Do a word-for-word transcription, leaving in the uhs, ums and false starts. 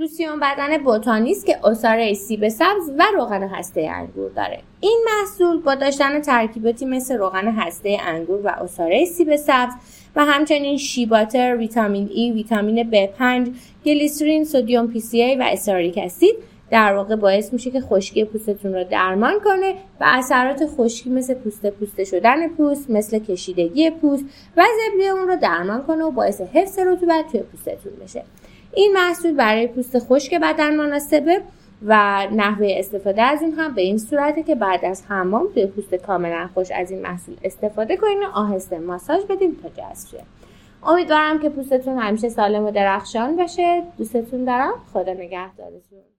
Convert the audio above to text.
لوسیون بدن بوتانی است که عصاره سیب سبز و روغن هسته انگور داره. این محصول با داشتن ترکیباتی مثل روغن هسته انگور و عصاره سیب سبز و همچنین شی باتر، ویتامین ای، ویتامین بی پنج، گلیسرین، سدیم پی سی ای و استاریک اسید در واقع باعث میشه که خشکی پوستتون رو درمان کنه و اثرات خشکی مثل پوسته پوسته شدن پوست، مثل کشیدگی پوست و زبری اون رو درمان کنه و باعث حفظ رطوبت توی پوستتون بشه. این محصول برای پوست خشک بدن مناسبه و نحوه استفاده از این هم به این صورته که بعد از حمام توی پوست کاملا خشک از این محصول استفاده کنین و آهسته ماساژ بدین تا جذب شه. امیدوارم که پوستتون همیشه سالم و درخشان باشه. دوستتون دارم. خدا نگهدارتون.